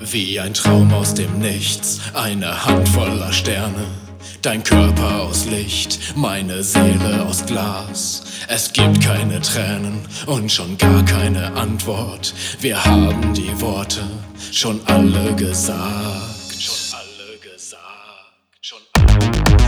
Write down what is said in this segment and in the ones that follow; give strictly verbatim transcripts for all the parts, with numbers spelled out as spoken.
Wie ein Traum aus dem Nichts, eine Hand voller Sterne. Dein Körper aus Licht, meine Seele aus Glas. Es gibt keine Tränen und schon gar keine Antwort. Wir haben die Worte schon alle gesagt. Schon alle gesagt. Schon alle gesagt.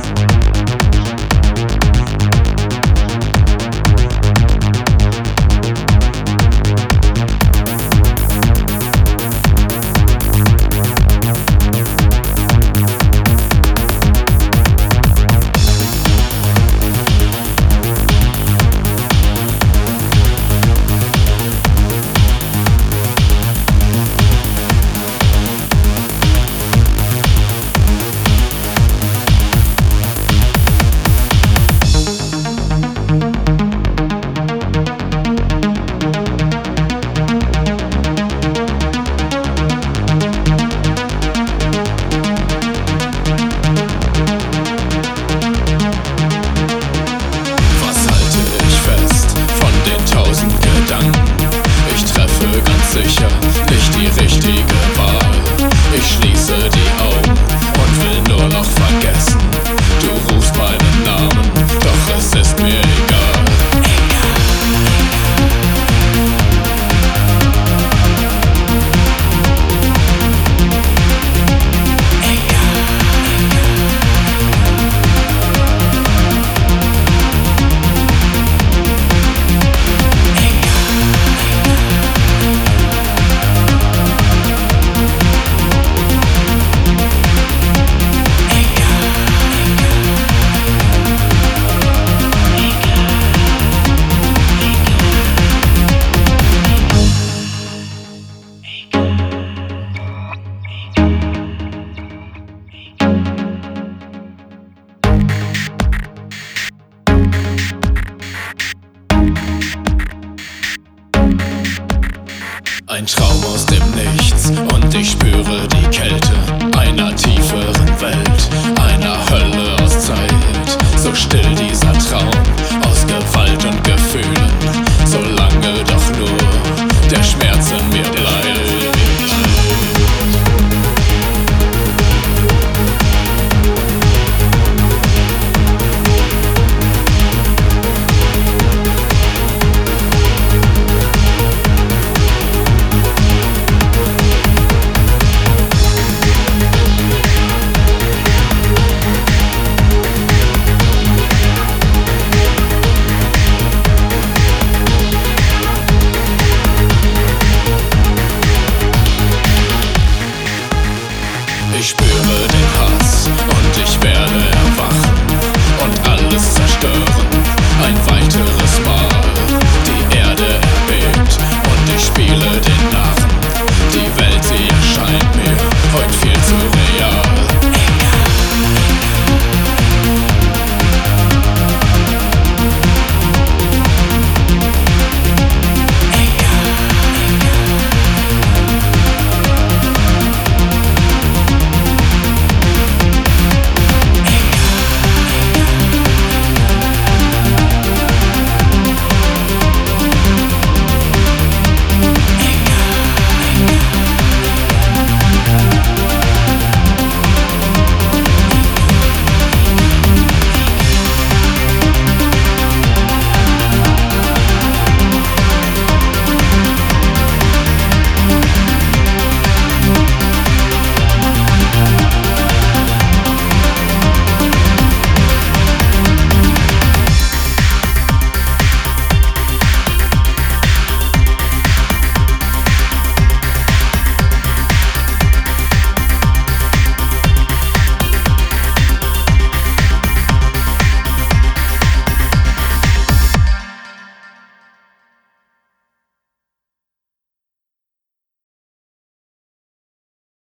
Ich treffe ganz sicher nicht die richtige Wahl. Ich schließe die Augen und will nur noch vergessen. Du rufst meinen Namen, doch es ist mir egal. Ein Traum aus dem Nichts und ich spüre die Kälte einer tieferen Welt, einer Hölle aus Zeit. So still dieser Traum aus Gewalt und Gefühlen, solange doch nur der Schmerz in mir bleibt. Ich spüre